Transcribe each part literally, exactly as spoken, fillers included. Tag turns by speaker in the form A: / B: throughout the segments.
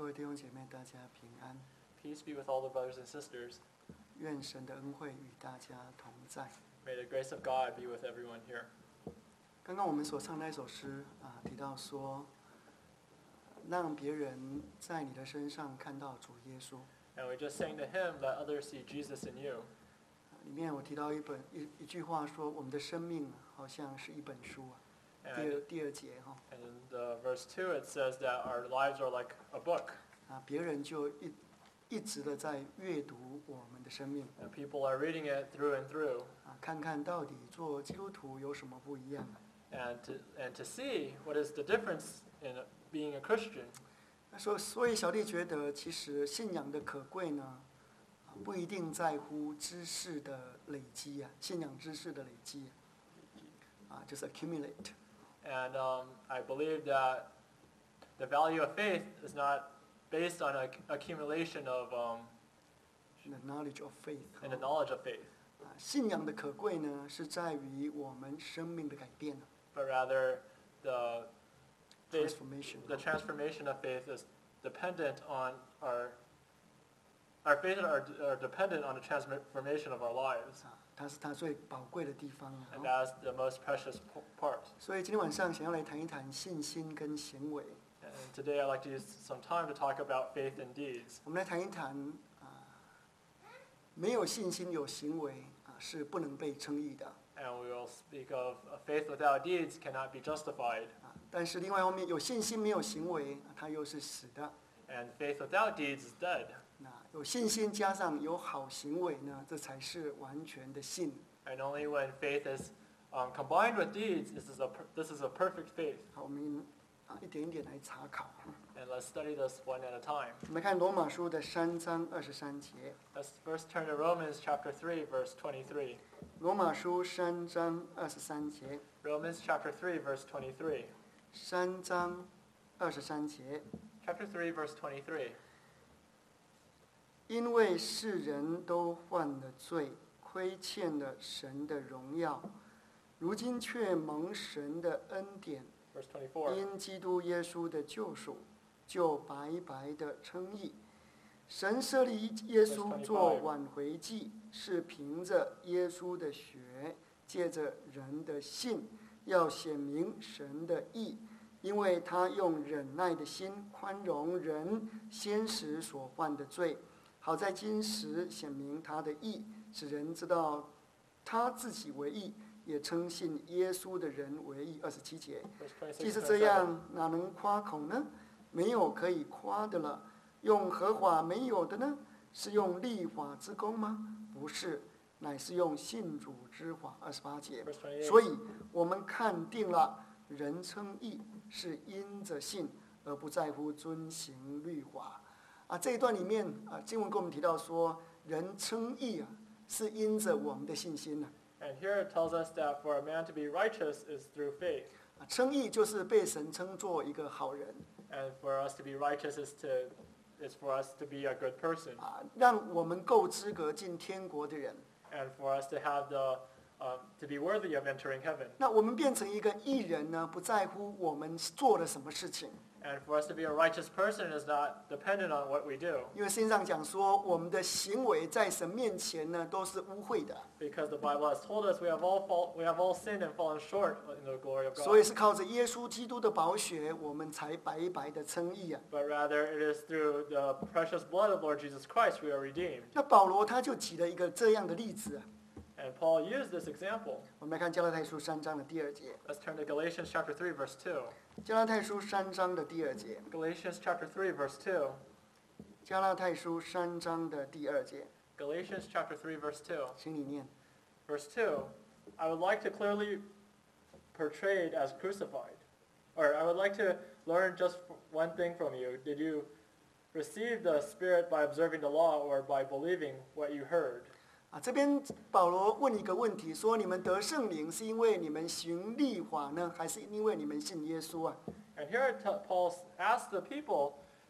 A: 各位弟兄姐妹，大家平安。
B: Peace be with all the brothers and sisters.
A: 愿神的恩惠与大家同在。
B: May the grace of God be with everyone here.
A: 刚刚我们所唱那首诗啊，提到说，让别人在你的身上看到主耶稣。
B: And we just sang the hymn, Let others see Jesus in you.
A: 里面我提到一本一一句话说，我们的生命好像是一本书啊。第
B: And,
A: 二第二节哈
B: and in the verse two, it says that our lives are like a book.
A: 啊，别人就一一直的在阅读我们的生命
B: And people are reading it through and through.
A: 啊，看看到底做基督徒有什么不一样。
B: And to, and to see what is the difference in being a Christian.
A: 那所所以小弟觉得，其实信仰的可贵呢，啊不一定在乎知识的累积啊，信仰知识的累积啊，就是 accumulate。
B: And um, I believe that the value of faith is not based on an accumulation of um,
A: The knowledge of faith。
B: and the knowledge of faith,
A: 啊，信仰的可贵呢，是在于我们生命的改变
B: but rather the faith,
A: transformation。
B: the transformation of faith is dependent on our our faith are, are dependent on the transformation of our lives,
A: 啊，它是它最宝贵的地方啊。
B: and
A: 哦
B: that's the most precious p- part.
A: 所以今天晚上想要来谈一谈信心跟行为。
B: And today I'd like to use some time to talk about faith and deeds.
A: 我们来谈一谈啊，没有信心有行为啊，是不能被称义的
B: And we will speak of a faith without deeds cannot be justified,
A: 啊。但是另外一方面，有信心没有行为，啊它又是死的。
B: and faith without deeds is dead.
A: 那有信心加上有好行为呢，这才是完全的信。
B: And only when faith is um, combined with deeds, this is a per- this is a perfect faith.
A: 好，我们啊一点一点来查考。
B: And let's study this one at a time.
A: 我们看罗马书的三章二十三节。
B: Let's first turn to Romans chapter three, verse twenty-three.
A: 罗马书三章二十三节。
B: Romans chapter three, verse twenty-three.
A: 三章二十三节。
B: Chapter three, verse twenty-three.
A: 因为世人都犯了罪，亏欠了神的荣耀，如今却蒙神的恩典，
B: Verse twenty-four.
A: 因基督耶稣的救赎，就白白的称义。神设立耶稣做挽回祭，是凭着耶稣的血，借着人的信，要显明神的义，因为他用忍耐的心宽容人先时所犯的罪，好在今时显明他的义，使人知道他自己为义，也称信耶稣的人为义。二十七节。
B: Verse twenty-six.
A: 既是
B: and
A: 这
B: twenty-seven.
A: 样，哪能夸口呢？没有可以夸的了。用合法没有的呢？是用立法之功吗？不是，乃是用信主之法。二十八节。
B: Verse twenty-eight.
A: 所以我们看定了，人称义是因着信，而不在乎遵行律法。啊，这一段里面啊，经文跟我们提到说，人称义啊，是因着我们的信心呐、
B: And here it tells us that for a man to be righteous is through faith.
A: 啊。称义就是被神称作一个好人
B: And for us to be righteous is to is for us to be a good person.
A: 啊，让我们够资格进天国的人。
B: And for us to have the um, to be worthy of entering heaven.
A: 那我们变成一个义人呢，不在乎我们做了什么事情，
B: And for us to be a righteous person is not dependent on what we do,
A: 因为圣经上讲说，我们的行为在神面前呢都是污秽的，
B: because the Bible has told us we have all fall, we have all sinned and fallen short in the glory of
A: 所以
B: God.
A: 是靠着耶稣基督的宝血，我们才白白的称义啊。
B: But rather it is through the precious blood of Lord Jesus Christ we are redeemed.
A: 那保罗他就举了一个这样的例子啊，
B: And Paul used this example.
A: 我们来看加拉太书三章的第二节。
B: Let's turn to Galatians chapter three, verse two.
A: 加拉太书三章的第二节。
B: Galatians chapter three, verse two.
A: 加拉太书三章的第二节，
B: Galatians chapter three, verse two.
A: 请你念。
B: Verse two, I would like to clearly portrayed as crucified. Or I would like to learn just one thing from you. Did you receive the Spirit by observing the law or by believing what you heard?
A: 啊，这边保罗问一个问题，说你们得圣灵是因为你们行律法呢，还是因为你们信耶稣啊？
B: And here t- Paul asks the people,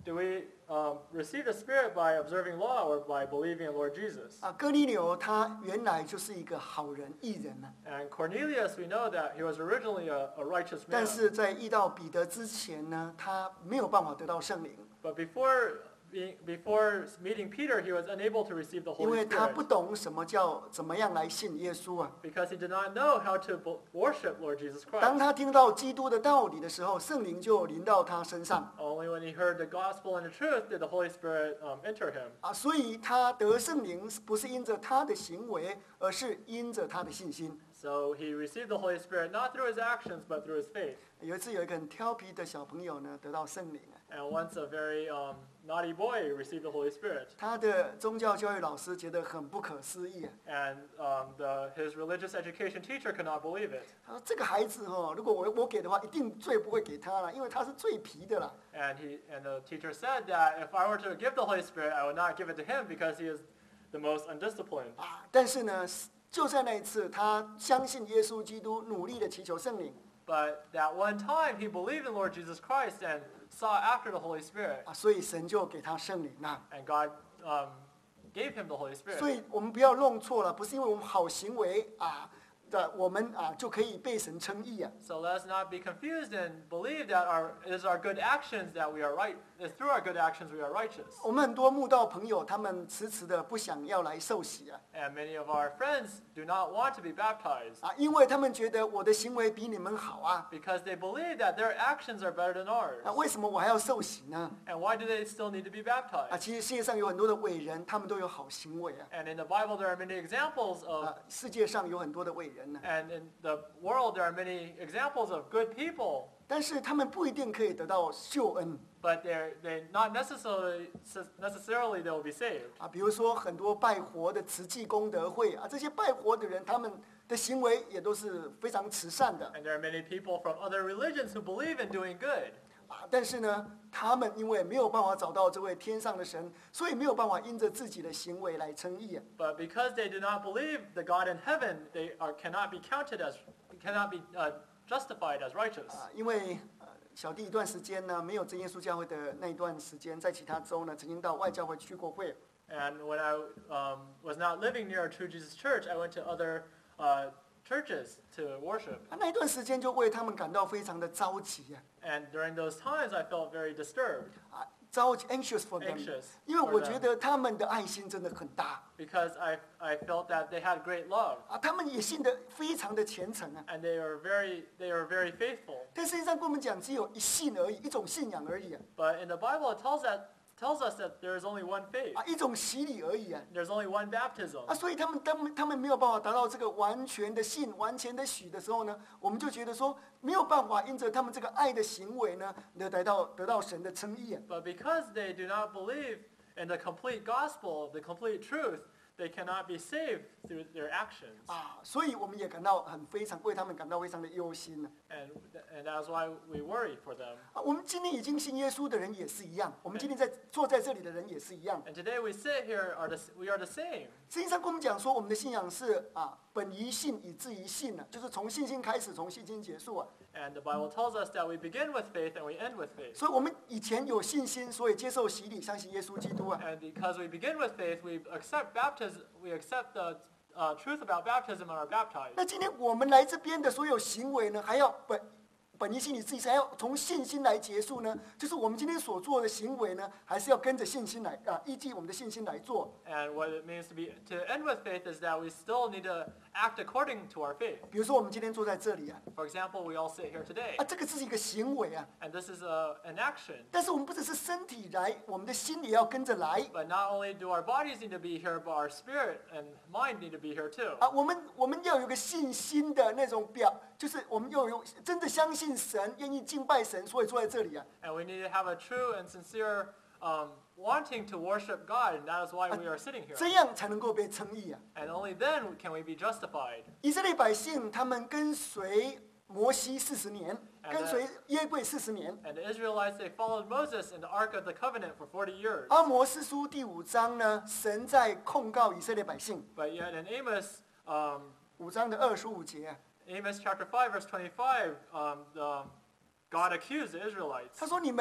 B: Do we um, receive the Spirit by observing law or by believing in Lord Jesus?
A: 啊，哥尼流他原来就是一个好人、义人呢、
B: And Cornelius, we know that he was originally a, a righteous
A: 但
B: man.
A: 是在遇到彼得之前呢，他没有办法得到圣灵，
B: But before being, before meeting Peter, he was unable to receive the
A: 因
B: Holy
A: 为他
B: Spirit
A: 不懂什么叫怎么样来信耶稣啊。
B: because he did not know how to bo- worship Lord Jesus
A: 当
B: Christ.
A: 他听到基督的道理的时候，圣灵就临到他身上
B: Only when he heard the gospel and the truth did the Holy Spirit um, enter him.
A: 啊，所以他得圣灵不是因着他的行为，而是因着他的信心。
B: So he received the Holy Spirit not through his actions but through his faith.
A: 有一次有一个很调皮的小朋友呢，得到圣灵啊，
B: And once a very um, naughty boy received the Holy Spirit.
A: 他的宗教教育老师觉得很不可思议啊。
B: And um, the, his religious education teacher could not believe it.
A: 他说这个孩子哦，如果我我给的话，一定最不会给他了，因为他是最皮的啦。
B: And, he, and the teacher said that if I were to give the Holy Spirit, I would not give it to him because he is the most undisciplined.
A: 啊，但是呢，就在那一次，他相信耶稣基督，努力的祈求圣灵
B: But that one time he believed in Lord Jesus Christ and sought after the Holy Spirit.
A: 啊，所以神就给他圣灵了。
B: And God um, gave him the Holy
A: 所
B: Spirit.
A: 以我们不要弄错了，不是因为我们好行为啊的，我们啊就可以被神称义啊。
B: So let us not be confused and believe that our, it is our good actions that we are right. It's through our good actions we are righteous.
A: 我们很多慕道朋友，他们迟迟的不想要来受洗啊，
B: And many of our friends do not want to be baptized
A: 啊，因为他们觉得我的行为比你们好啊，
B: because they believe that their actions are better than ours.
A: 啊，为什么我还要受洗呢？
B: And why do they still need to be
A: 啊，
B: baptized?
A: 其实世界上有很多的伟人，他们都有好行为啊，
B: And in the Bible there are many examples of,
A: 啊，世界上有很多的伟人呢、
B: and in the world there are many examples of good people,
A: 但是他们不一定可以得到救恩
B: but they're they not necessarily necessarily they will be saved.
A: 啊，比如说很多拜活的慈济功德会啊，这些拜活的人，他们的行为也都是非常慈善的
B: And there are many people from other religions who believe in doing good.
A: 啊，但是呢，他们因为没有办法找到这位天上的神，所以没有办法因着自己的行为来称义啊。
B: But because they do not believe the God in heaven, they are cannot be counted as cannot be uh, justified as righteous.
A: 啊，因为呃小弟一段时间呢，没有真耶稣教会的那一段时间，在其他州呢，曾经到外教会去过会。
B: And when I um, was not living near a True Jesus Church, I went to other uh, churches to worship.
A: 啊，那一段时间就为他们感到非常的着急啊，
B: And during those times, I felt very disturbed,
A: 啊，着急 anxious for them，
B: anxious,
A: 因为
B: for
A: 我觉
B: them,
A: 得他们的爱心真的很大
B: because I, I felt that they had great love,
A: 啊，他们也信得非常的虔诚啊。
B: and they are very, they are very faithful.
A: 但实际上跟我们讲，只有一信而已，一种信仰而已啊，
B: But in the Bible, it tells, that, tells us that there is only one faith.
A: 啊，一种洗礼而已啊。
B: There's only one baptism.
A: 啊，所以他们他们他们没有办法达到这个完全的信、完全的许的时候呢，我们就觉得说没有办法因着他们这个爱的行为呢，得得到得到神的称义啊。
B: But because they do not believe in the complete gospel, the complete truth, they cannot be saved through their actions.
A: 啊，所以我们也感到很非常为他们感到非常的忧心呢。
B: And, and that's why we worry for them.
A: 啊，我们今天已经信耶稣的人也是一样，我们今天在坐在这里的人也是一样。
B: And today we sit here, are the, we are the same.
A: 实际上跟我们讲说，我们的信仰是啊，本于信以至于信呢、就是从信心开始，从信心结束啊。
B: And the Bible tells us that we begin with faith and we end with faith.
A: 所以我们以前有信心，所以接受洗礼，相信耶稣基督啊。
B: And because we begin with faith, we accept baptism, we accept the uh, truth about baptism and are baptized.
A: 那今天我们来这边的所有行为呢，还要本本于信以至于信，还要从信心来结束呢？就是我们今天所做的行为呢，还是要跟着信心来啊，依据我们的信心来做。
B: And what it means to be to end with faith is that we still need to act according to our faith.
A: 比如说我们今天坐在这里啊，
B: For example, we all sit here today,
A: 啊，这个是一个行为啊。
B: and this is a, an action.
A: 但是我们不只是身体来，我们的心也要跟着来
B: But not only do our bodies need to be here, but our spirit and mind need to be here too.
A: 啊。我们我们要有个信心的那种表，就是我们要有真的相信神，愿意敬拜神，所以坐在这里啊。
B: And we need to have a true and sincere um, wanting to worship God, and that is why we are sitting here.
A: 这样才能够被称义啊。
B: And only then can we be justified.
A: 以色列百姓他们跟随摩西四十年，跟随约柜四十年。
B: And the Israelites, they followed Moses in the Ark of the Covenant for forty years.
A: 阿摩司书第五章呢，神在控告以色列百姓，
B: But yet in Amos, um,
A: 五章的二十五节啊，
B: Amos chapter five, verse twenty-five, um, the, God accused the Israelites.
A: 他说：“你们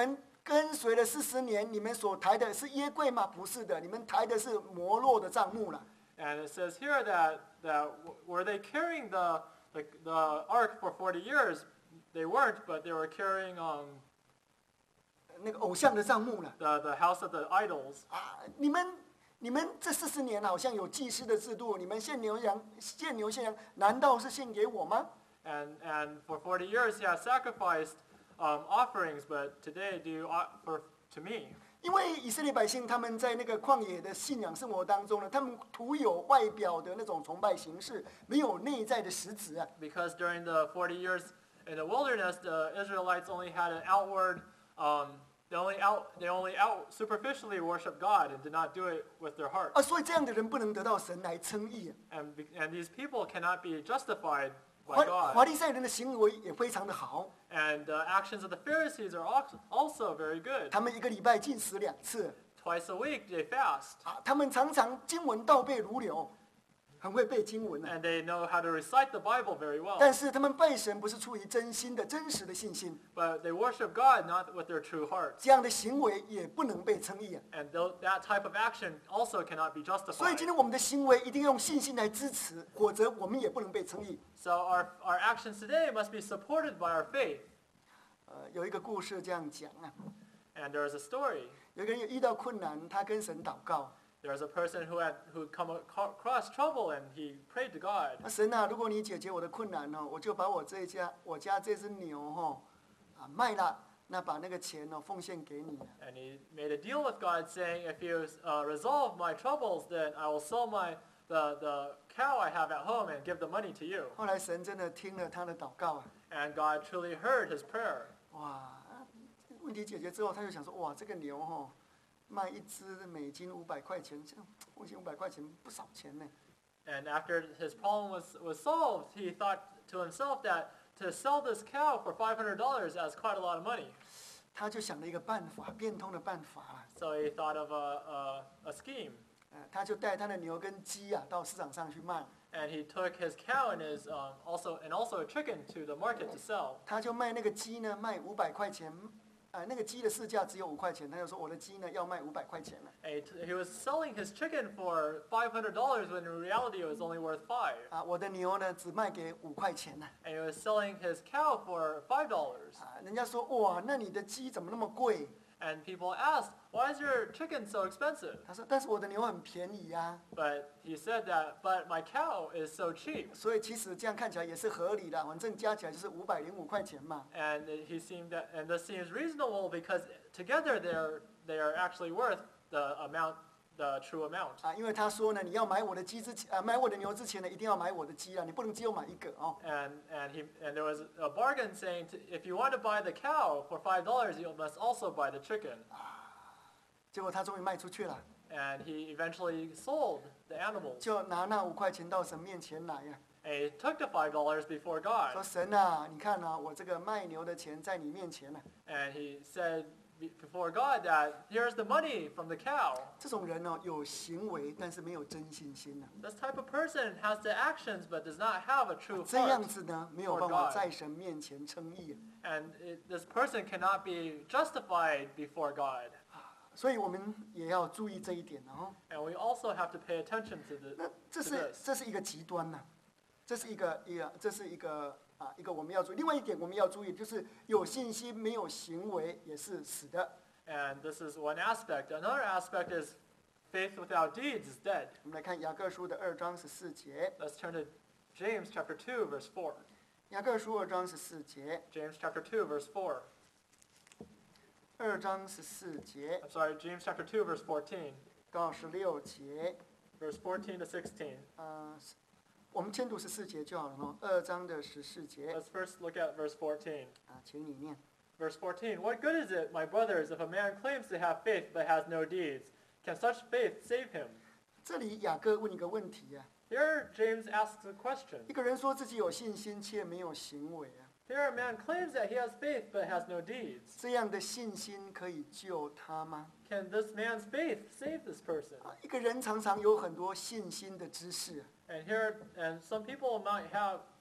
A: 跟随了四十年，你们所抬的是约柜吗？不是的，你们抬的是摩洛的帐幕了。
B: And it says here that, that w- were they carrying the, the, the ark for forty years? They weren't, but they were carrying um,
A: 那个偶像的帐幕了
B: the, the house of the idols.
A: 啊！你们你们这四十年好像有祭司的制度，你们献牛羊献牛献羊，难道是献给我吗？
B: And, and for forty years he has sacrificed um, offerings, but today do you offer to me?
A: 因为以色列百姓他们在那个旷野的信仰生活当中呢，他们徒有外表的那种崇拜形式，没有内在的实质啊。
B: Because during the forty years in the wilderness, the Israelites only had an outward, um, they only out, they only out superficially worshiped God and did not do it with their heart.
A: 啊，所以这样的人不能得到神来称义啊。
B: And, be- and these people cannot be justified
A: 华
B: by
A: 华
B: God.
A: 利赛人的行为也非常的好，
B: And the actions of the Pharisees are al- also very good.
A: 他们一个礼拜进食两次
B: Twice a week they fast.
A: 啊，他们常常经文倒背如流，很会背经文啊。
B: And they know how to recite the Bible very well.
A: 但是他们拜神不是出于真心的、真实的信心，
B: But they worship God not with their true hearts.
A: 这样的行为也不能被称义啊。
B: And tho- that type of action also cannot be
A: 所以
B: justified.
A: 今天我们的行为一定要用信心来支持，否则我们也不能被称义。
B: So our, our actions today must be supported by our faith.
A: 呃，有一个故事这样讲啊，
B: And there is a story.
A: 有个人有遇到困难，他跟神祷告，
B: There is a person who had who come aco- across trouble and he prayed to God.
A: 那神啊，如果你解决我的困难哦，我就把我这一家我家这只牛哈啊卖了，那把那个钱哦奉献给你。
B: And he made a deal with God saying, if you uh, resolve my troubles, then I will sell my the, the cow I have at home and give the money to you.
A: 后来神真的听了他的祷告啊，
B: And God truly heard his prayer.
A: 哇，问题解决之后，他就想说，哇，这个牛哈卖一只美金五百块钱，这样美金五百块钱不少钱呢。
B: And after his problem was, was solved, he thought to himself that to sell this cow for five hundred dollars is quite a lot of money.
A: 他就想了一个办法，变通的办法啊，
B: So he thought of a, a, a scheme.
A: 呃，他就带他的牛跟鸡啊到市场上去卖，
B: And he took his cow and his um, also and also a chicken to the market to sell.
A: 他就卖那个鸡呢，卖五百块钱，呃，那个鸡的市价只有五块钱，他就说我的鸡呢要卖五百块钱了。
B: And he, t- he was selling his chicken for five hundred dollars when in reality it was only worth five.
A: 啊，我的牛呢只卖给五块钱呢。
B: And he was selling his cow for five dollars.
A: 啊，人家说哇，那你的鸡怎么那么贵？
B: And people asked, why is your chicken so expensive?
A: 他说，但是我的牛很便宜呀、
B: But he said that, but my cow is so cheap.
A: 所以其实这样看起来也是合理的，反正加起来就是五百零五块钱嘛。
B: And he seemed that, and this seems reasonable because together they're, they are actually worth the amount, the true amount.
A: 啊，因为他说呢，你要买我的鸡之前，啊，买我的牛之前呢，一定要买我的鸡啊，你不能只有买一个哦。
B: And, and, he, and there was a bargain saying to, if you want to buy the cow for five dollars, you must also buy the chicken.
A: 结果他终于卖出去了，
B: And he eventually sold the animals.
A: 就拿那五块钱到神面前来呀、
B: And he took the five dollars before
A: 说
B: God.
A: 神啊，你看啊，我这个卖牛的钱在你面前呢、
B: And he said be- before God that here's the money from the cow.
A: 这种人呢、有行为，但是没有真信心呢、
B: This type of person has the actions but does not have a true
A: 这样
B: heart.
A: 子呢，没有办法在神面前称义、
B: And it, this person cannot be justified before God.
A: 所以我们也要注意这一点哦。
B: And we also have to pay attention to
A: 那
B: the,
A: 这
B: to
A: 是
B: this.
A: 这是一个极端呐、这是一个一个这是一个啊一个我们要注意。另外一点我们要注意，就是有信心没有行为也是死的。
B: And this is one aspect. Another aspect is faith without deeds is dead.
A: 我们来看雅各书的二章十四节，
B: Let's turn to James chapter two, verse four.
A: 雅各书二章十四节，
B: James chapter two, verse four.
A: 二章十四节
B: I'm sorry, James chapter two, verse fourteen.
A: 到十六节，
B: Verse fourteen to sixteen.
A: 呃，我们先读十四节就好了哦。二章的十四节
B: Let's first look at verse fourteen.
A: 啊，请你念。
B: Verse fourteen. What good is it, my brothers, if a man claims to have faith but has no deeds? Can such faith save him?
A: 这里雅各问一个问题啊，
B: Here, James asks a question.
A: 一个人说自己有信心却没有行为啊，
B: Here, a man claims that he has faith but has no deeds.
A: 这样的信心可以救他吗？
B: Can this man's faith save this person?
A: 啊，一个人常常有很多信心的知识啊，
B: And here, and some people might have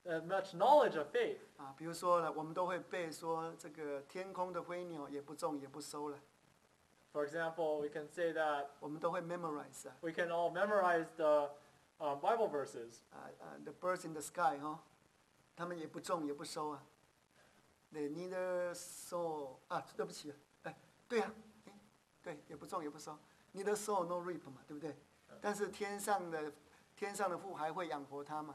B: uh, much knowledge of faith.
A: 啊，比如说呢，我们都会背说这个天空的飞鸟也不种也不收了，
B: For example, we can say that
A: 我们都会 memorize 啊，
B: we can all memorize the um, Bible verses.
A: 啊啊，the birds in the sky 哈、他们也不种也不收啊。They neither sow 啊，对不起，哎，对呀、啊，哎，对，也不种也不收 ，neither sow no reap 嘛，对不对？但是天上的天上的父还会养活他嘛。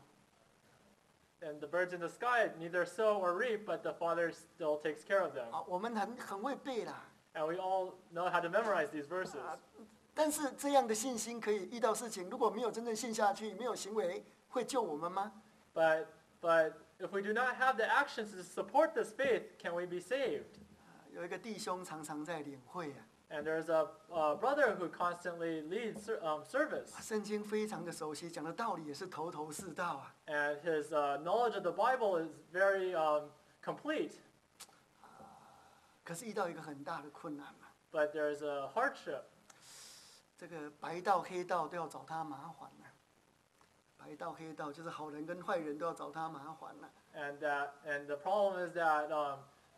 B: And the birds in the sky neither sow or reap, but the Father still takes care of them.
A: 啊，我们很很会背啦，
B: And we all know how to memorize these verses.
A: 啊，但是这样的信心可以遇到事情，如果没有真正信下去，没有行为，会救我们吗？
B: But, but if we do not have the actions to support this faith, can we be saved?
A: 啊有一个弟兄常常在领会啊，
B: And there's a, a brother who constantly leads ser- um, service.
A: 圣经非常的熟悉，讲的道理也是头头是道啊。
B: And his uh, knowledge of the Bible is very um, complete.
A: 可是遇到一个很大的困难嘛，
B: But there's a hardship.
A: 这个白道黑道都要找他麻烦了、白道黑道就是好人跟坏人都要找他麻烦了、
B: And, that, and the problem is that um,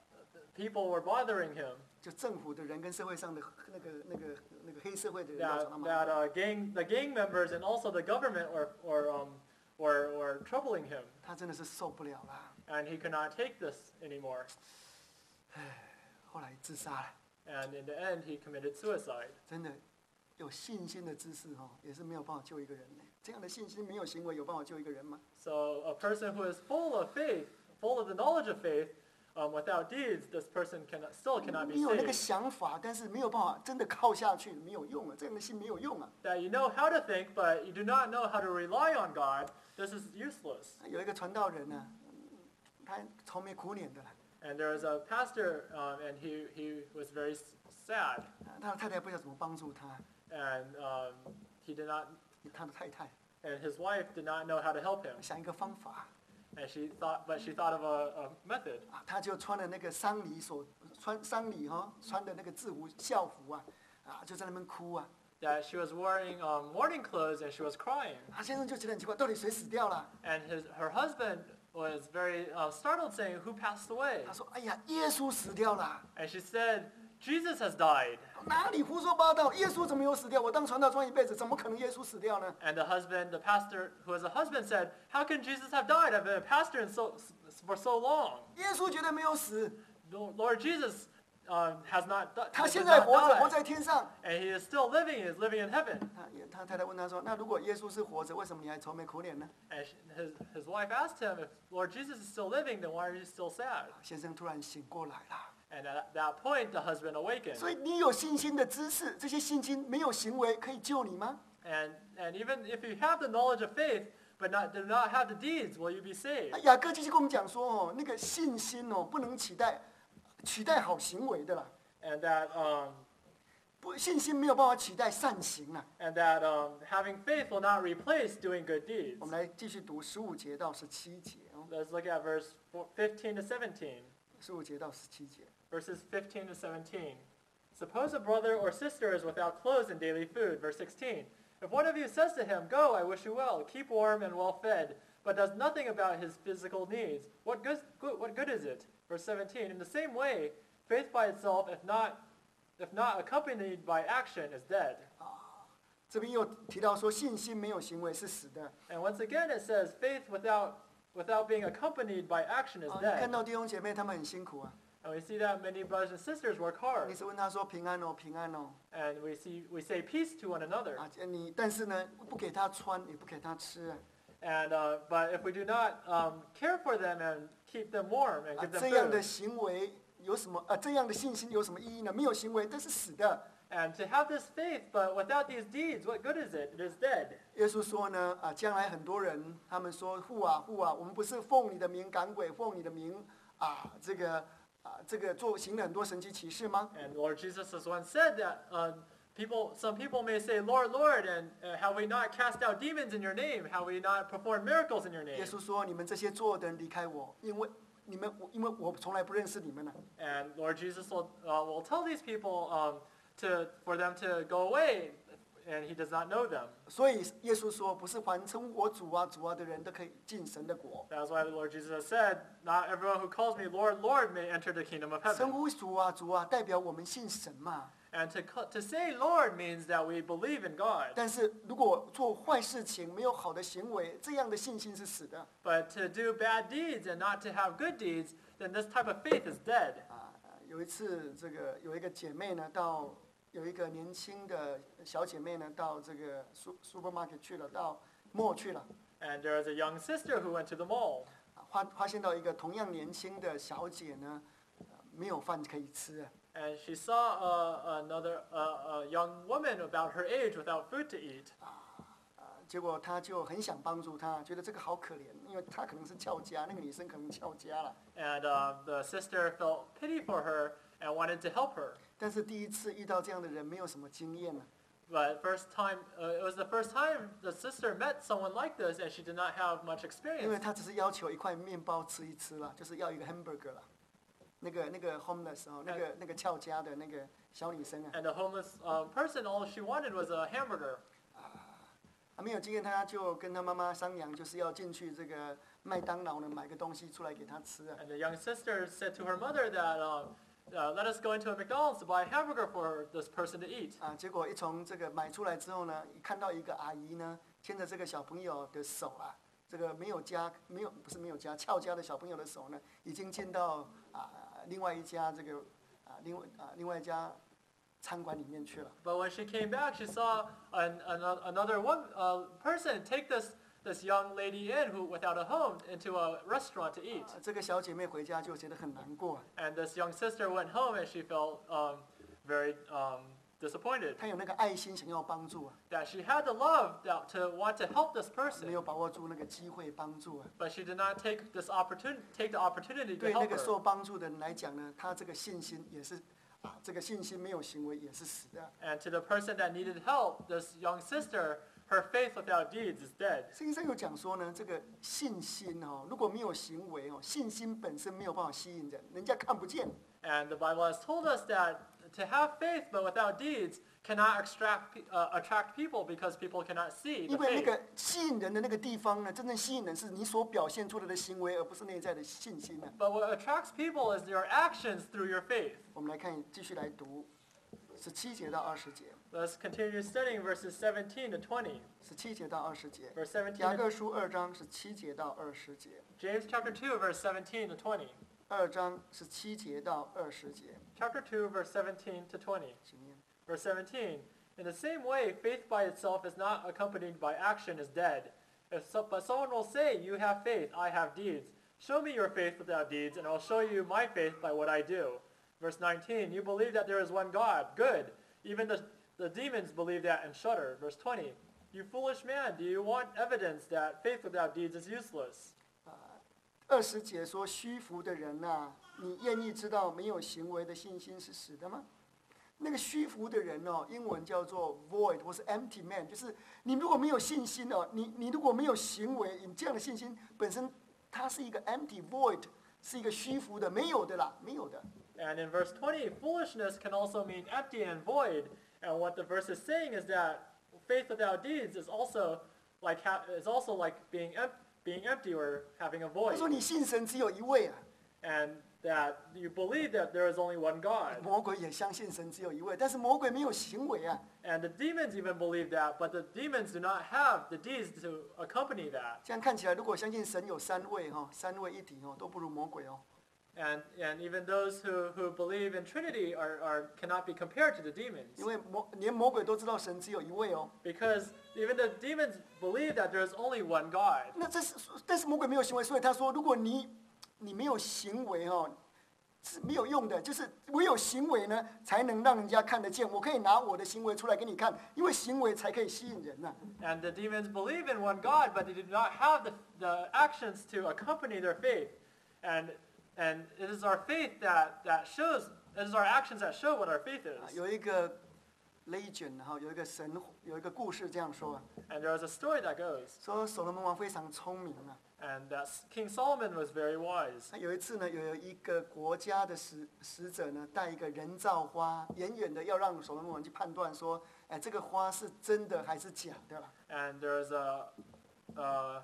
B: people were bothering him.
A: 就政府的人跟社会上的那个那个那个黑社会的人都要
B: That,
A: 找他麻
B: that
A: 烦。
B: uh, gang, the gang members and also the government were, were, um, were, were troubling him.
A: 他真的是受不了啦，
B: And he could not take this anymore.
A: 后来自杀了。
B: And in the end, he committed suicide.
A: 真的，有信心的知识哦，也是没有办法救一个人的。这样的信心没有行为，有办法救一个人吗？
B: So a person who is full of faith, full of the knowledge of faith, um, without deeds, this person cannot, still cannot be
A: 你有那个
B: saved.
A: 想法，但是没有办法真的靠下去，没有用啊！这样的心没有用啊！
B: That you know how to think, but you do not know how to rely on God, this is useless.
A: 有一个传道人呢、他愁眉苦脸的啦，
B: And there was a pastor, um, and he, he was very s- sad,
A: 啊他的太太不知道怎么帮助他，
B: and um, he did not,
A: 他的太太
B: and his wife did not know how to help him.
A: 想一个方法
B: And she thought, but she thought of a, a method.
A: 啊，他就穿了那个丧礼所穿丧礼哈、穿的那个制服校服啊，啊就在那边哭啊，
B: That she was wearing um, mourning clothes and she was crying.
A: 他先生就觉得很奇怪，到底谁死掉了？
B: And his, her husband was very uh, startled, saying, "Who passed away?"
A: 他说：“哎呀，耶稣死掉了。”
B: And she said, "Jesus has died."
A: 哪里胡说八道？耶稣怎么有死掉？我当传道装一辈子，怎么可能耶稣死掉呢？
B: And the husband, the pastor who was a husband, said, "How can Jesus have died? I've been a pastor in so, for so long."
A: 耶稣绝对没有死，
B: Lord Jesus um, has not, di-
A: 他
B: has
A: 现在
B: not
A: 活着，活
B: died.
A: 在天上。
B: And he is still living, he is living in heaven.
A: 他也他太太问他说：“那如果耶稣是活着，为什么你还愁眉苦脸呢
B: And she, his, his wife asked him, "If Lord Jesus is still living, then why are you still sad?"
A: 先生突然醒过来了。
B: And at that point, the husband awakened.
A: 所以你有信心的知识，这些信心没有行为，可以救你吗？
B: And, and even if you have the knowledge of faith, but not, do not have the deeds, will you be saved?
A: 那雅各继续跟我们讲说哦，那个信心哦，不能取代取代好行为的啦，
B: And that, um,
A: 不，信心没有办法取代善行啊。
B: and that um, having faith will not replace doing good deeds.
A: 我们来继续读十五节到十七节哦，
B: Let's look at verse four- fifteen to seventeen.
A: 十五节到十七节。
B: Verses fifteen to seventeen. Suppose a brother or sister is without clothes and daily food. Verse sixteen. If one of you says to him, "Go, I wish you well, keep warm and well fed," but does nothing about his physical needs, what good, good, what good is it? Verse seventeen. In the same way, faith by itself, if not, if not accompanied by action, is dead.
A: 这边又提到说，信心没有行为是死的。
B: And once again, it says faith without, without being accompanied by action is
A: 哦，你看
B: dead.
A: 到弟兄姐妹他们很辛苦啊，
B: And we see that many brothers and sisters work hard.
A: 你是问他说平安哦，平安哦，
B: And we see we say peace to one another.
A: 啊，你但是呢，不给他穿，也不给他吃啊，
B: And uh, but if we do not um, care for them and keep them warm and
A: 啊
B: give them
A: 这样的
B: food,
A: 行为有什么？啊，这样的信心有什么意义呢？没有行为，这是死的。
B: and to have this faith, but without these deeds, what good is it? It is dead.
A: 耶稣说呢，啊，将来很多人他们说父啊父啊，我们不是奉你的名赶鬼，奉你的名啊，这个啊这个做行了很多神奇奇事吗？
B: And Lord Jesus has once said that uh, people, some people may say, "Lord, Lord," and uh, have we not cast out demons in your name? Have we not performed miracles in your
A: 耶
B: name?
A: 稣说，你们这些作恶的人离开我，因为你们我因为我从来不认识你们呢、
B: And Lord Jesus will, uh, will tell these people um, to for them to go away. and he does not know them.
A: 所以耶稣说，不是凡称我主啊主啊的人都可以进神的国。
B: That's why the Lord Jesus has said, not everyone who calls me Lord, Lord may enter the kingdom of
A: 称
B: heaven.
A: 呼主啊主啊，代表我们信神嘛。
B: And to, ca- to say Lord means that we believe in God.
A: 但是如果做坏事情，没有好的行为，这样的信心是死的。
B: But to do bad deeds and not to have good deeds, then this type of faith is dead.
A: 啊，有一次这个有一个姐妹呢，到有一个年轻的小姐妹呢，到这个 su- supermarket 去了，到 mall 去了，
B: And there is a young sister who went to the mall.
A: 啊发发现到一个同样年轻的小姐呢，呃没有饭可以吃啊。
B: And she saw uh, another uh, a young woman about her age without food to eat.
A: 啊，结果他就很想帮助她，觉得这个好可怜，因为她可能是翘家，那个女生可能翘家了。
B: And uh, the sister felt pity for her and wanted to help her.
A: 但是第一次遇到这样的人，没有什么经验呢。
B: But first time, uh, it was the first time the sister met someone like this, and she did not have much
A: 因为
B: experience.
A: 她只是要求一块面包吃一吃了，就是要一个 hamburger 了。那个那个 homeless 哦，那个那个翘家的那个小女生啊，
B: And the homeless um, person, all she wanted was a hamburger.
A: 她没有经验，她就跟她妈妈商量，就是要进去这个麦当劳呢买个东西出来给她吃啊。
B: And the young sister said to her mother that, um, uh, let us go into a McDonald's to buy a hamburger for this person to eat.
A: 啊，结果一从这个买出来之后呢，一看到一个阿姨呢，牵着这个小朋友的手啊，这个没有家没有不是没有家翘家的小朋友的手呢，已经进到啊另外一家这个啊另外啊另外一家餐馆里面去了。
B: But when she came back, she saw an, an, another one uh, person take this, this young lady in who without a home into a restaurant to eat.
A: 啊这个小姐妹回家就觉得很难过啊，
B: And this young sister went home and she felt um, very um, disappointed
A: 她有那个爱心想要帮助啊，
B: that she had the love that, to want to help this
A: 没
B: person,
A: 有把握住那个机会帮助啊。
B: but she did not take this opportunity, take the opportunity to
A: 对那
B: help
A: 个
B: her.
A: 受帮助的人来讲呢，他这个信心也是啊，这个信心没有行为也是死的。
B: And to the person that needed help, this young sister, her faith without deeds is dead.
A: 圣经上有讲说呢，这个信心哦，如果没有行为哦，信心本身没有办法吸引人，人家看不见。
B: And the Bible has told us that to have faith but without deeds cannot extract, uh, attract people because people cannot see the
A: 因为那
B: faith.
A: 个吸引人的那个地方呢，真正吸引人是你所表现出来的行为，而不是内在的信心呢。
B: But what attracts people is your actions through your faith.
A: 我们来看，继续来读十七节到二十节，
B: Let's continue studying verses seventeen to twenty.
A: 十七节到二十节。
B: Verse seventeen.
A: 雅
B: To,
A: 各书二章十七节到二十节，
B: James chapter two, verse seventeen to twenty.
A: 二章十七节到二十节，
B: Chapter two, verse seventeen to twenty.
A: 请念。
B: Verse seventeen. In the same way, faith by itself is not accompanied by action is dead. If so, but someone will say, you have faith, I have deeds. Show me your faith without deeds, and I'll show you my faith by what I do. Verse nineteen. You believe that there is one God. Good. Even the, the demons believe that and shudder. Verse twenty. You foolish man, do you want evidence that faith without deeds is useless?
A: 二十节说虚浮的人呐、你愿意知道没有行为的信心是死的吗？那个虚浮的人哦，英文叫做 void 或是 empty man，就是你如果没有信心哦，你你如果没有行为，你这样的信心本身它是一个 empty void，是一个虚浮的，没有的啦，没有的。
B: And in verse twenty, foolishness can also mean empty and void. And what the verse is saying is that faith without deeds is also like ha- is also like being em- being empty or having a
A: 他
B: void.
A: 说你信神只有一位啊，
B: And that you believe that there is only one God.
A: 魔鬼也相信神只有一位，但是魔鬼没有行为啊。
B: And the demons even believe that, but the demons do not have the deeds to accompany that.
A: 这样看起来，如果相信神有三位哈、三位一体哦，都不如魔鬼哦。
B: And and even those who, who believe in Trinity are, are cannot be compared to the demons.
A: 因为魔连魔鬼都知道神只有一位哦。
B: Because even the demons believe that there is only one God.
A: 那这是，但是魔鬼没有行为，所以他说，如果你你没有行为哈、是没有用的，就是唯有行为呢，才能让人家看得见。我可以拿我的行为出来给你看，因为行为才可以吸引人呐、
B: And the demons believe in one God, but they do not have the, the actions to accompany their faith. And and it is our faith that, that shows, it is our actions that show what our faith
A: 啊
B: is.
A: 有一个 legend 哈，有一个神有一个故事这样说啊，
B: And there is a story that goes,
A: 说所罗门王非常聪明啊，
B: And that King Solomon was very wise.
A: 有一次呢，有一个国家的使使者呢，带一个人造花，远远的要让所罗门王去判断说，哎，这个花是真的还是假的啦。
B: And there's a, uh,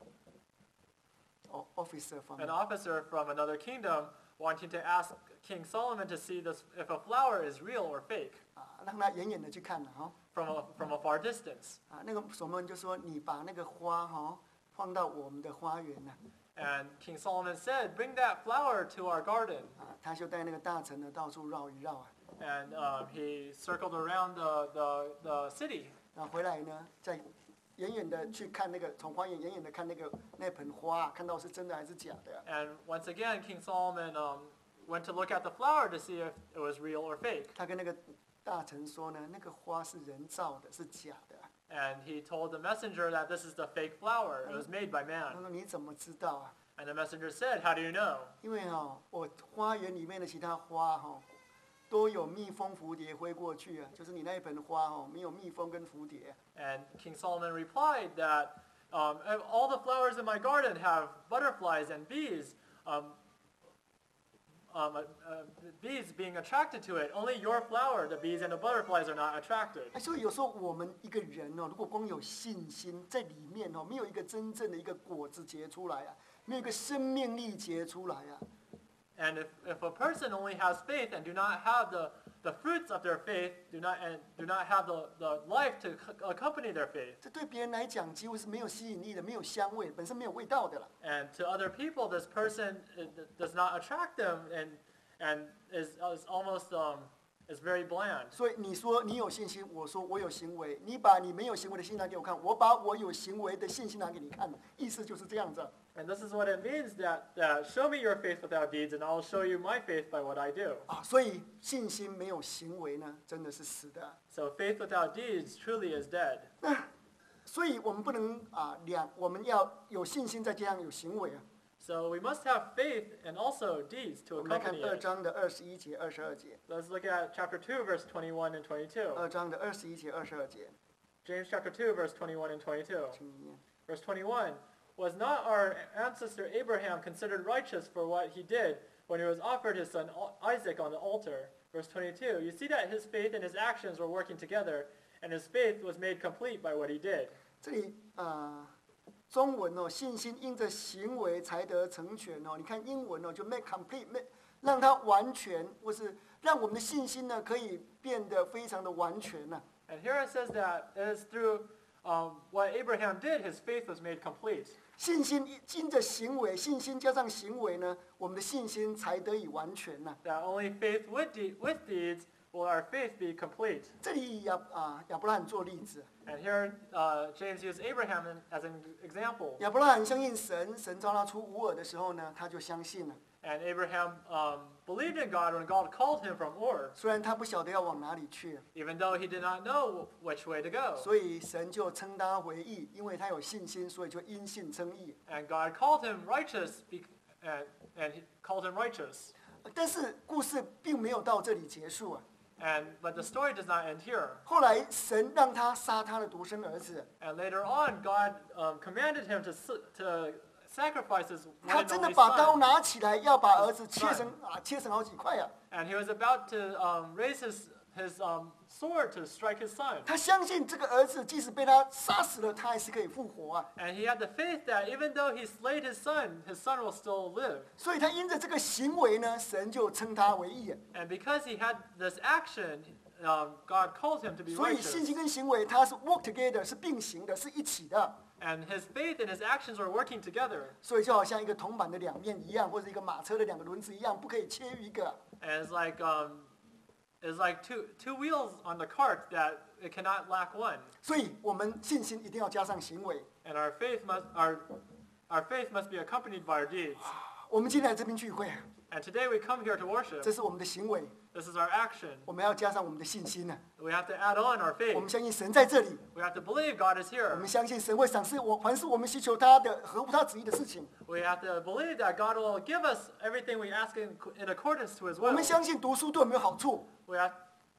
A: officer from
B: an officer from another kingdom wanting to ask King Solomon to see this, if a flower is real or fake
A: 啊，让他远远的去看了哈。
B: from a, from a far distance.
A: 啊，那个所罗门就说：“你把那个花哈放到我们的花园呢。”
B: And King Solomon said, "Bring that flower to our garden."
A: 啊，他就带那个大臣呢到处绕一绕啊，
B: And um, he circled around the, the, the city.
A: 然后回来呢，再远远的去看那个，从花园远远的看那个那盆花，看到是真的还是假的。
B: And once again, King Solomon um, went to look at the flower to see if it was real or fake.
A: 他跟那个大臣说呢，那个花是人造的，是假的。
B: And he told the messenger that this is the fake flower. It was made by
A: 他
B: man.
A: 说你怎么知道啊？
B: And the messenger said, "How do you know?"
A: 因为哈、我花园里面的其他花哈、都有蜜蜂、蝴蝶飞过去啊，就是你那一盆花哦，没有蜜蜂跟蝴蝶。
B: And King Solomon replied that um, all the flowers in my garden have butterflies and bees, um, um, uh, uh, bees being attracted to it. Only your flower, the bees and the butterflies, are not attracted.
A: 哎，所以有时候我们一个人哦，如果光有信心在里面哦，没有一个真正的一个果子结出来啊，没有一个生命力结出来啊，
B: And if, if a person only has faith and do not have the, the fruits of their faith, do not and do not have the, the life to c- accompany their faith,
A: 这对别人来讲几乎是没有吸引力的，没有香味，本身没有味道的了。
B: and to other people, this person uh, does not attract them and and is, is almost um, is very bland.
A: 所以你说你有信心，我说我有行为，你把你没有行为的信心拿给我看，我把我有行为的信心拿给你看，意思就是这样子。
B: And this is what it means that, that show me your faith without deeds, and I'll show you my faith by what I do.
A: 啊，所以信心没有行为呢，真的是死的。
B: So faith without deeds truly is dead.
A: 所以我们不能啊两，我们要有信心，再加上有行为啊。
B: So we must have faith and also deeds
A: 我
B: to
A: 们来看
B: accompany
A: 二
B: it.
A: 章的二十一节、二十二节。
B: Let's look at chapter two, verse twenty-one and twenty-two.
A: 二章的二十一节、二十二节，
B: James chapter two, verse twenty-one and twenty-two.
A: 请你念。
B: Verse twenty-one, was not our ancestor Abraham considered righteous for what he did when he was offered his son Isaac on the altar? Verse twenty-two, you see that his faith and his actions were working together, and his faith was made complete by what he did.
A: 这里啊、呃中文哦，信心因着行为才得成全哦。你看英文哦，就 make complete，make 让它完全，或是让我们的信心呢可以变得非常的完全呐、
B: And here it says that it is through um, what Abraham did, his faith was made complete.
A: 信心因着行为，信心加上行为呢，我们的信心才得以完全呐、
B: That only faith with, de- with deeds will our faith be complete.
A: 这里亚啊亚伯拉罕做例子，
B: And here uh, James used Abraham in- as an example.
A: 亚伯拉罕相信神，神召他出乌尔的时候呢，他就相信了。
B: And Abraham um, believed in God when God called him from Ur,
A: 虽然他不晓得要往哪里去，
B: even though he did not know which way to go.
A: 所以神就称他为义，因为他有信心，所以就因信称义。
B: And God called him righteous, be- and, and he called him righteous.
A: 但是故事并没有到这里结束啊。
B: And but the story does not end here.
A: 后来神让他杀他的独生儿子，
B: And later on, God um, commanded him to s- to sacrifice his
A: 他
B: one
A: 真
B: and
A: 的
B: only
A: 把刀
B: son.
A: 拿起来要把儿子切成啊切成好几块啊。
B: And he was about to um, raise his his um, sword to strike his son.
A: 他相信这个儿子即使被他杀死了，他还是可以复活啊。
B: And he had the faith that even though he slayed his son, his son will still live.
A: 所以他因着这个行为呢，神就称他为义啊。
B: And because he had this action, um, God called him to be
A: 所以信
B: righteous.
A: 心跟行为它是 work together， 是并行的，是一起的。
B: And his faith and his actions were working together.
A: 所以就好像一个铜板的两面一样，或者一个马车的两个轮子一样，不可以切于一个。
B: And it's like um, it's like two two wheels on the cart that it cannot lack one.
A: 所以我们信心一定要加上行为。
B: And our faith must our our faith must be accompanied by our deeds.
A: 我们今天来这边聚会，
B: And today we come here to worship.
A: 这是我们的行为，
B: This is our action.
A: 我们要加上我们的信心呢。
B: We have to add on our
A: 我
B: faith.
A: 们相信神在这里，
B: We have to believe God is
A: 我
B: here.
A: 们相信神会赏赐我凡是我们需求他的合乎他旨意的事情。
B: We have to believe that God will give us everything we ask in, in accordance to His
A: 我
B: will.
A: 们相信读书对我们有好处，
B: We have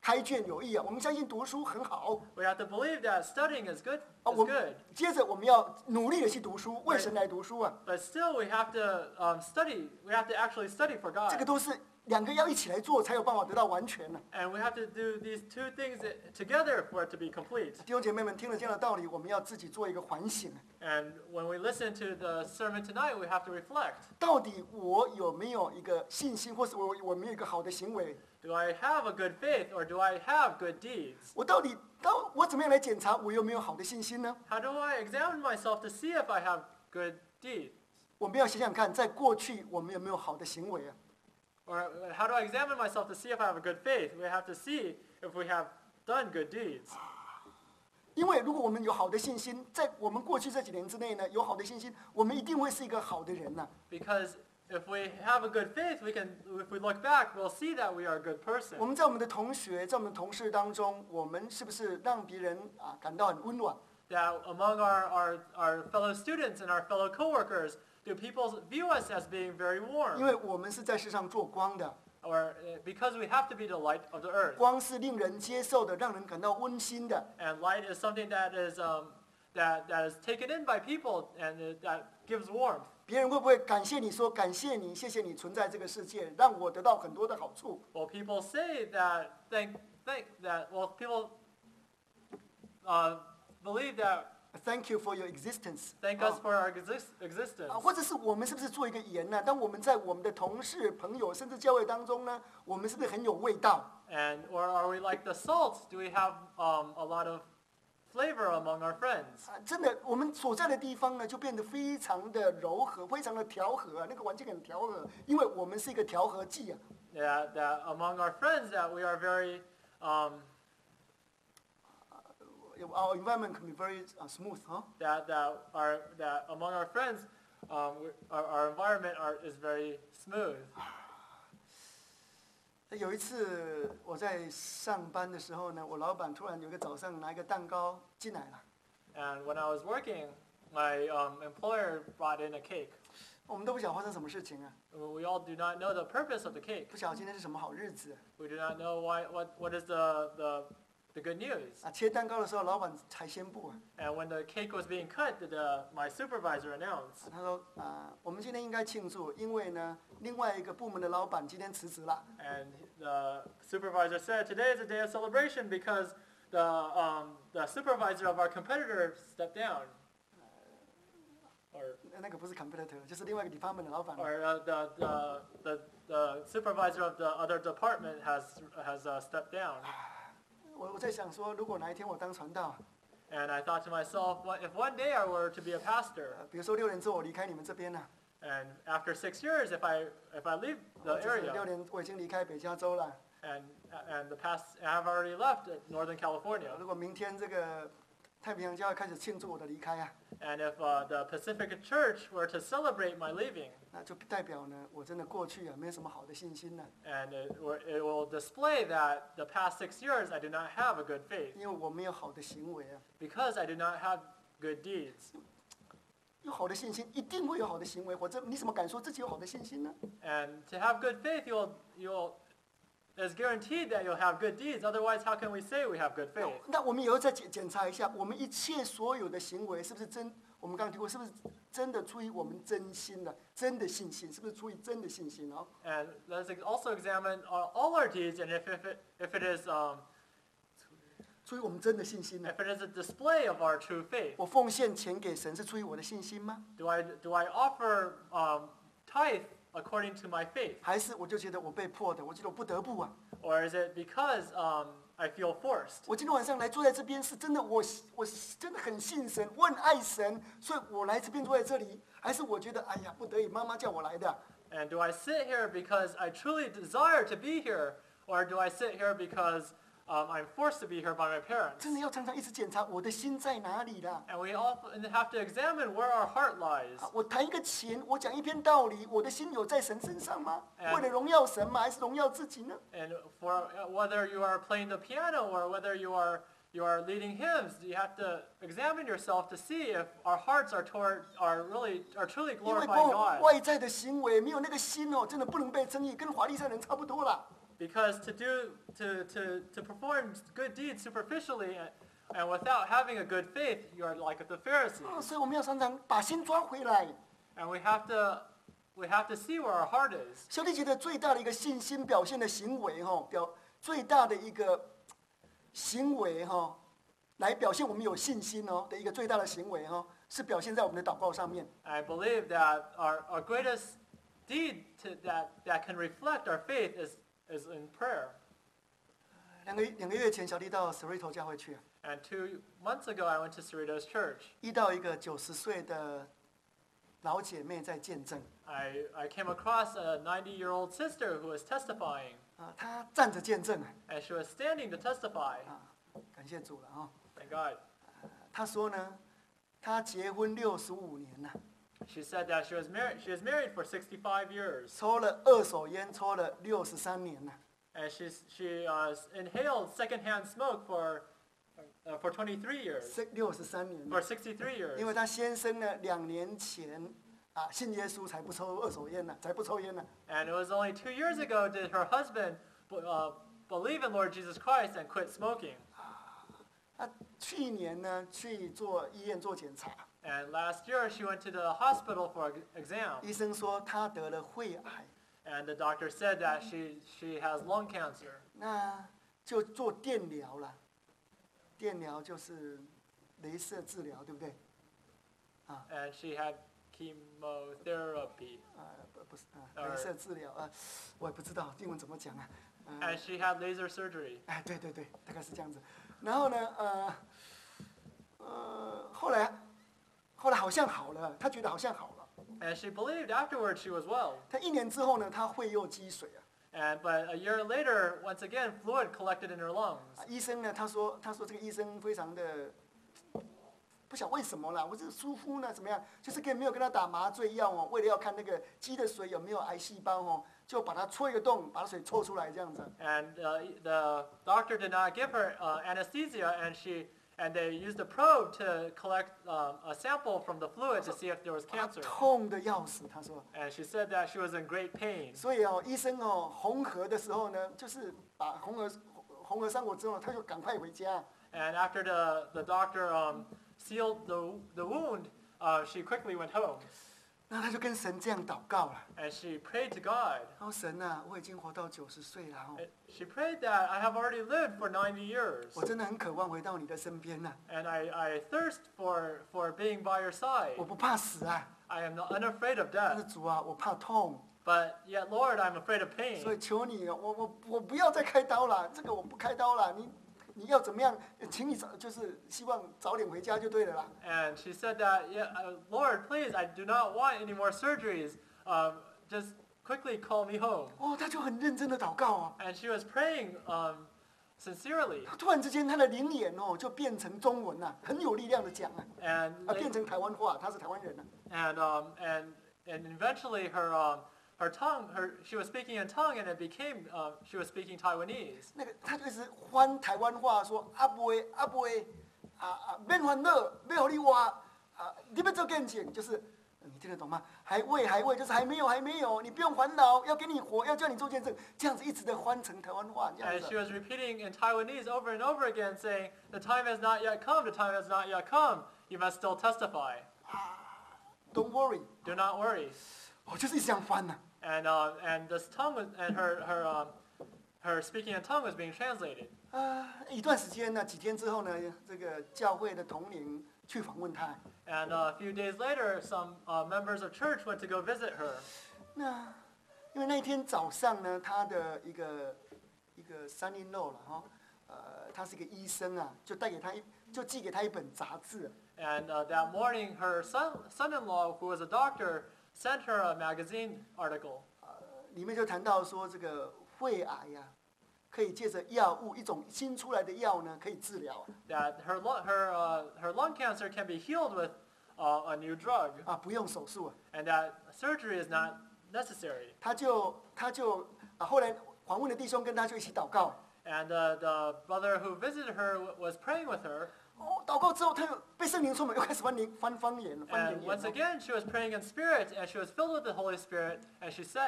A: 开卷有益啊，我们相信读书很好。
B: We have to believe that studying is good.
A: 啊，
B: Is
A: 我
B: good.
A: 接着我们要努力的去读书，为神来读书啊，
B: But still, we have to um, study. We have to actually study for
A: 这个
B: God.
A: 都是两个要一起来做，才有办法得到完全呢、
B: And we have to do these two things together for it to be complete.
A: 弟兄姐妹们，听了这样的道理，我们要自己做一个反省啊，
B: And when we listen to the sermon tonight, we have to reflect.
A: 到底我有没有一个信心，或是我我没有一个好的行为？
B: Do I have a good faith or do I have good deeds?
A: 我到底到我怎么样来检查我有没有好的信心呢？
B: How do I examine myself to see if I have good deeds?
A: 我们要想想看，在过去我们有没有好的行为啊？
B: Or how do I examine myself to see if I have a good faith? We have to see if we have done good deeds.
A: 因为如果我们有好的信心，在我们过去这几年之内呢，有好的信心，我们一定会是一个好的人呐、
B: Because if we have a good faith, we can. If we look back, we'll see that we are a good
A: 我
B: person.
A: 们在我们的同学，在我们的同事当中，我们是不是让别人啊感到很温暖？
B: That among our, our, our fellow students and our fellow coworkers, do people view us as being very
A: 因
B: warm?
A: 为我们是在世上做光的，
B: Or uh, because we have to be the light of the earth.
A: 光是令人接受的，让人感到温馨的。
B: And light is something that is um, that that is taken in by people and it, that gives warmth.
A: 别人会不会感谢你说感谢你，谢谢你存在这个世界，让我得到很多的好处？
B: Well, people say that thank thank that. Well, people uh, believe that
A: Thank you for your existence.
B: thank
A: 啊
B: us for our exist, existence.
A: 啊，或者是我们是不是做一个盐呢？当我们在我们的同事、朋友，甚至教会当中呢，我们是不是很有味道？
B: And or are we like the salt? Do we have um, a lot of flavor among our friends?
A: 啊，真的，我们所在的地方呢，就变得非常的柔和，非常的调和啊，那个环境很调和，因为我们是一个调和剂啊。
B: That that among our friends that we are very um,
A: Our environment can be very uh, smooth, 哈、
B: that that our that among our friends um, we, our, our environment are, is very smooth.
A: 有一次我在上班的时候呢，我老板突然有一个早上拿一个蛋糕进来了，
B: And when I was working, my um, employer brought in a cake.
A: 我们都不晓得发生什么事情啊，
B: We all do not know the purpose of the cake.
A: 不晓得今天是什么好日子啊。
B: We do not know why what what is the the the good news.
A: 啊，切蛋糕的时候，老板才宣布啊，
B: And when the cake was being cut, the, my supervisor announced,
A: 他说啊，我们今天应该庆祝，因为呢，另外一个部门的老板今天辞职了。
B: and the supervisor said, "Today is a day of celebration because the um, the supervisor of our competitor stepped down." Or
A: 那个不是 competitor，就是另外一个 department 的老板。
B: or uh, the, the the the supervisor of the other department has has uh, stepped down.
A: 我我在想说，如果哪一天我当传道，
B: And I thought to myself, what if one day I were to be a pastor,
A: 呃比如说六年之后我离开你们这边了，
B: and after six years, if I if I leave
A: 或
B: the
A: 者是六
B: area,
A: 年我已经离开北加州了，
B: and and the past, I have already left Northern California,
A: 如果明天这个太平洋教会开始庆祝我的离开啊，
B: and if uh, the Pacific Church were to celebrate my leaving,
A: 那就代表呢，我真的过去啊没有什么好的信心了，
B: and it, were- it will display that the past six years I do not have a good faith
A: 因为我没有好的行为啊。
B: because I do not have good deeds.
A: 有好的信心，一定会有好的行为，否则你怎么敢说自己有好的信心呢？
B: And to have good faith, you'll you'll it's guaranteed that you'll have good deeds. Otherwise, how can we say we have good
A: 那
B: faith?
A: 那我们也要再检检查一下，我们一切所有的行为是不是真？我们刚刚提过，是不是真的出于我们真心的、真的信心？是不是出于真的信心哦？
B: And let's ex- also examine uh, all our deeds, and if, if it if it is um,
A: 出于我们真的信心呢？
B: if it is a display of our true faith.
A: 我奉献钱给神是出于我的信心吗？
B: Do I do I offer um, tithe according to my faith,
A: 还是我就觉得我被迫的，我觉得我不得不啊？
B: or is it because um, I feel forced?
A: 我今天晚上来坐在这边，是真的我我真的很信神，我很爱神，所以我来这边坐在这里，还是我觉得哎呀不得已，妈妈叫我来的？
B: And do I sit here because I truly desire to be here, or do I sit here because um, I'm forced to be here by my parents?
A: 真的要常常一直检查我的心在哪里啦。
B: And we often have to examine where our heart lies.
A: 啊我谈一个钱，我讲一篇道理，我的心有在神身上吗？
B: And-
A: 为了荣耀神吗？还是荣耀自己呢？
B: And for uh, whether you are playing the piano or whether you are you are leading hymns, you have to examine yourself to see if our hearts are toward are really are truly
A: 因为
B: glorifying
A: 光
B: God.
A: 外在的行为没有那个心哦，真的不能被称义，跟法利赛人差不多啦。
B: Because to do to, to, to perform good deeds superficially and, and without having a good faith, you are like the
A: 哦，
B: Pharisees.
A: 所以我们要常常把心抓回来。
B: And we have to we have to see where our heart is.
A: 兄弟姐妹，最大的一个信心表现的行为哈，表最大的一个行为哈，来表现我们有信心哦的一个最大的行为哈，是表现在我们的祷告上面。
B: I believe that our, our greatest deed to, that, that can reflect our faith is, is in prayer.
A: 两个两个月前，小弟到 Cerrito 教会去，
B: And two months ago, I went to Cerritos Church.
A: 遇到一个九十岁的老姐妹在见证
B: I, I came across a ninety-year-old sister who was testifying,
A: 啊，她站着见证
B: and she was standing to testify.
A: 啊，感谢主了啊。
B: Thank God.
A: 她说呢，她结婚六十五年了，
B: She said that she was married. She was married for sixty-five years,
A: 抽了二手烟抽了六十三年了。
B: and she's, she uh, inhaled secondhand smoke for uh, for twenty-three years,
A: 六十三年
B: for
A: 了，
B: sixty-three years.
A: 因为她先生呢两年前啊信耶稣才不抽二手烟呢，才不抽烟呢。
B: And it was only two years ago did her husband uh, believe in Lord Jesus Christ and quit smoking.
A: 她去年呢去做医院做检查，
B: And last year she went to the hospital for an exam,
A: 医生说她得了肺癌，
B: and the doctor said that she she has lung cancer.
A: 那就做电疗了。电疗就是镭射治疗，对不对？
B: And she had chemotherapy,
A: 呃，不不是啊，
B: 呃
A: 镭射治疗啊，我也不知道英文怎么讲啊。呃
B: and she had laser surgery.
A: 哎，对对对，大概是这样子。然后呢，呃，呃，后来，后来好像好了，他觉得好像好了。
B: And she believed afterwards she was well.
A: 他一年之后呢，他肺又积水啊。
B: And but a year later, once again, fluid collected in her lungs.
A: 啊医生呢，他说，他说这个医生非常的，不晓得为什么啦，我这个疏忽呢怎么样，就是跟没有跟他打麻醉药哦，为了要看那个鸡的水有没有癌细胞哦，就把它戳一个洞，把水抽出来这样子。
B: And uh, the doctor did not give her uh, anesthesia, and she and they used a probe to collect um, a sample from the fluid to see if there was
A: 他
B: cancer.
A: 痛的要死，他说。
B: And she said that she was in great pain.
A: 所以哦，医生哦，红河的时候呢，就是把红河红河伤口之后，他就赶快回家。
B: And after the the doctor um, sealed the the wound, uh, she quickly went home,
A: 那他就跟神这样祷告了。
B: and she prayed to God.
A: 他说：“神啊，我已经活到九十岁了哦，
B: And she prayed that I have already lived for ninety years,
A: 我真的很渴望回到你的身边呐、
B: and I, I thirst for for being by your
A: 我
B: side.
A: 不怕死啊，
B: I am not unafraid of
A: 但是
B: death,
A: 主啊，我怕痛，
B: but yet, Lord, I'm afraid of
A: 所以
B: pain.
A: 求你，我我我不要再开刀了，这个我不开刀了，你你要怎么样？请你早就是希望早点回家就对了啦。
B: And she said that, yeah, uh, Lord, please, I do not want any more surgeries. Um, just quickly call me home.
A: 哦，他就很认真的祷告啊，
B: And she was praying um, sincerely.
A: 突然之间他的灵眼哦就变成中文了、很有力量的讲啊，
B: And
A: 啊变成台湾话，他是台湾人啊。
B: and um, and and eventually her um, her tongue, her she was speaking in tongue, and it became uh, she was speaking Taiwanese.
A: 那个他就一直翻台湾话说阿不会阿不会啊啊，免烦恼，要互你活啊，你要做见证，就是呃你听得懂吗？还未还未，就是还没有还没有，你不用烦恼，要给你活，要叫你做见证，这样子一直的翻成台湾话这样
B: And she
A: 子。
B: was repeating in Taiwanese over and over again, saying, "The time has not yet come. The time has not yet come. You must still testify.
A: Don't worry，
B: Do not worry."
A: 我就是一直这样翻呐、
B: And uh, and this tongue was, and her her um, her speaking in tongue was being translated.
A: 啊。一段时间呢，几天之后呢，这个教会的同龄去访问他。
B: And uh, a few days later, some uh, members of church went to go visit her.
A: 那因为那一天早上呢，他的一个一个三阴漏了哈，呃，他是一个医生啊，就带给他一就寄给他一本杂志。
B: And uh, that morning, her son, son-in-law, who was a doctor, sent her a magazine article.
A: 里面就谈到说，这个肺癌呀、可以借着药物一种新出来的药呢，可以治疗
B: That her lu- her uh, her lung cancer can be healed with uh, a new drug,
A: 啊，不用手术啊。
B: and that surgery is not necessary.
A: 他就他就啊，后来访问的弟兄跟他就一起祷告。
B: And uh, the brother who visited her w- was praying with her.
A: 哦，祷告之后，他又被圣灵充满，又开始翻灵翻方言，翻
B: And
A: 灵言
B: once
A: 哦。
B: again, she was praying in spirit, and she was filled with the Holy Spirit, and she said,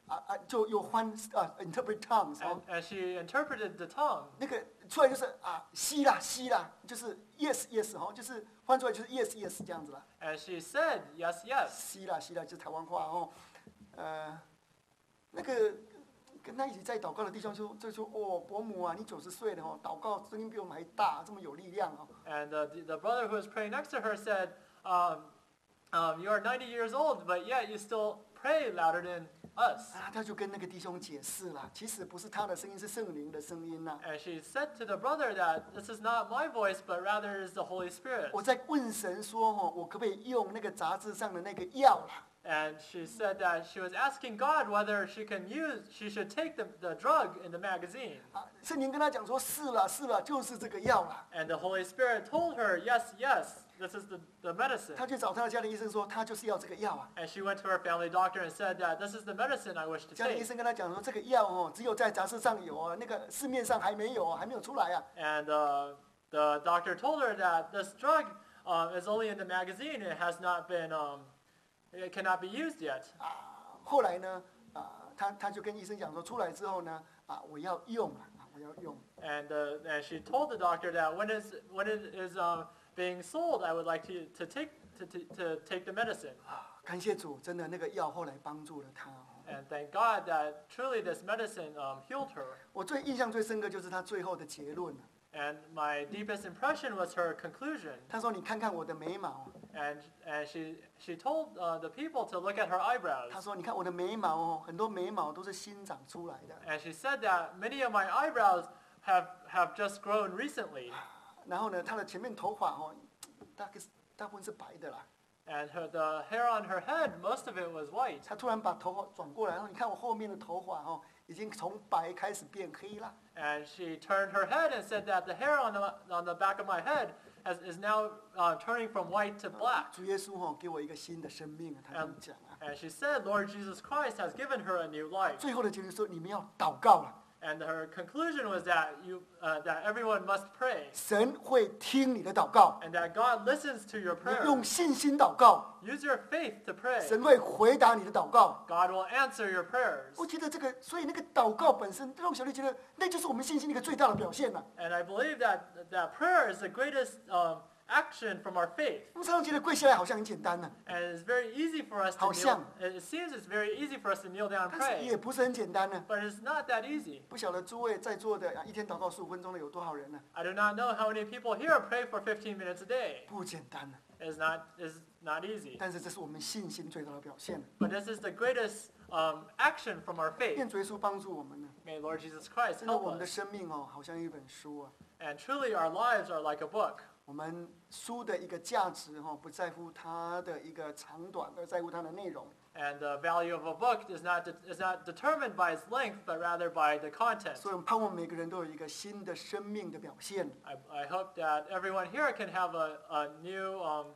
A: 啊啊，就有翻啊 interpret tongues
B: And,
A: 哦，
B: and she interpreted the tongue.
A: 那个出来就是啊西啦西啦，就是 yes yes 哦，就是翻出来就是 yes yes 这样子啦，
B: And she said, yes, yes.
A: 西啦西啦就是台湾话哦，呃，那个跟他一起在祷告的弟兄说，就说哦伯母啊，你九十岁了哦，祷告声音比我们还大，这么有力量哦。
B: And uh, the, the brother who was praying next to her said, um, um, you are ninety years old, but yet you still pray louder than us.
A: 啊，他就跟那个弟兄解释了，其实不是他的声音，是圣灵的声音呐、
B: And she said to the brother that this is not my voice, but rather is the Holy Spirit.
A: 我在问神说哦，我可不可以用那个杂志上的那个药啦？
B: And she said that she was asking God whether she can use, she should take the, the drug in the magazine.
A: 啊，圣灵跟他讲说，是了是了，就是这个药啦。
B: And the Holy Spirit told her, yes, yes, this is the, the medicine.
A: 他去找他的家庭医生说，他就是要这个药啊。
B: And she went to her family doctor and said that this is the medicine I wish to
A: 家庭医
B: take.
A: 生跟他讲说，这个药哦，只有在杂志上有啊，那个市面上还没有啊，还没有出来啊。
B: And uh, the doctor told her that this drug um, is only in the magazine. It has not been, um, it cannot be used yet.
A: 啊，后来呢，啊，他他就跟医生讲说，出来之后呢，啊，我要用啊，啊我要用。
B: And, uh, and she told the doctor that when, is, when it is um, being sold, I would like to, to, take, to, to, to take the medicine.
A: 啊，感谢主，真的那个药后来帮助了他哦。
B: And thank God that truly this medicine um, healed her.
A: 我最印象最深刻就是他最后的结论了。
B: And my deepest impression was her conclusion.
A: 他说：“你看看我的眉毛。”
B: And, and she, she told uh, the people to look at her eyebrows.
A: 他说：“你看我的眉毛哦，很多眉毛都是新长出来的。
B: And she said that many of my eyebrows have, have just grown recently.
A: 然后呢，他的前面头发哦，大概是大部分是白的啦。
B: And her, the hair on her head, most of it was white.
A: 他突然把头发转过来，然后你看我后面的头发哦，已经从白开始变黑了。
B: And she turned her head and said that the hair on the, on the back of my head has, is now uh, turning from white to black.
A: 主耶稣哦，给我一个新的生命啊！他这样讲啊。
B: And she said, Lord Jesus Christ has given her a new life.
A: 最后的结论说，你们要祷告了，
B: And her conclusion was that, you, uh, that everyone must pray.
A: 神会听你的祷告，
B: And that God listens to your
A: 你
B: prayer.
A: 用信心祷告，
B: Use your faith to pray.
A: 神会回答你的祷告。
B: God will answer your prayers.
A: 我觉得这个，所以那个祷告本身，让小丽觉得那就是我们信心的一个最大的表现了。
B: And I believe that, that prayer is the greatest um, action from our faith.
A: 我们常常觉得跪下来好像很简单呢，
B: And it's very easy for us to
A: 好像。
B: kneel. It seems it's very easy for us to kneel down and
A: 但是
B: pray.
A: 也不是很简单呢。
B: But it's not that easy.
A: 不晓得诸位在座的啊一天祷告十五分钟的有多少人呢？
B: I do not know how many people here pray for fifteen minutes a day.
A: 不简单呢。
B: It's not, it's not easy.
A: 但是这是我们信心最大的表现。
B: But this is the greatest um, action from our faith.
A: 愿主耶稣帮助我们呢。
B: May Lord Jesus Christ
A: 真的，
B: help
A: 我们的
B: us.
A: 生命哦，好像一本书啊。
B: And truly our lives are like a book.
A: 我们书的一个价值哈、哦，不在乎它的一个长短，而在乎它的内容。
B: And the value of a book is not, de- is not determined by its length, but rather by the content.
A: 所以我们盼望每个人都有一个新的生命的表现。
B: I, I hope that everyone here can have a, a new um,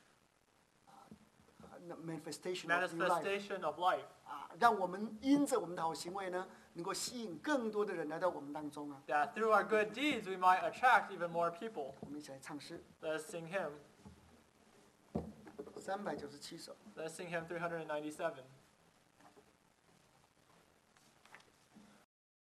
A: 啊那 manifestation of new life
B: manifestation of life.
A: 啊，让我们因着我们的好行为呢，能够吸引更多的人来到我们当中啊。
B: That through our good deeds we might attract even more people.
A: 我们一起来唱诗，
B: Let's sing hymn.
A: 三百九十七首。
B: Let's sing hymn three hundred ninety-seven.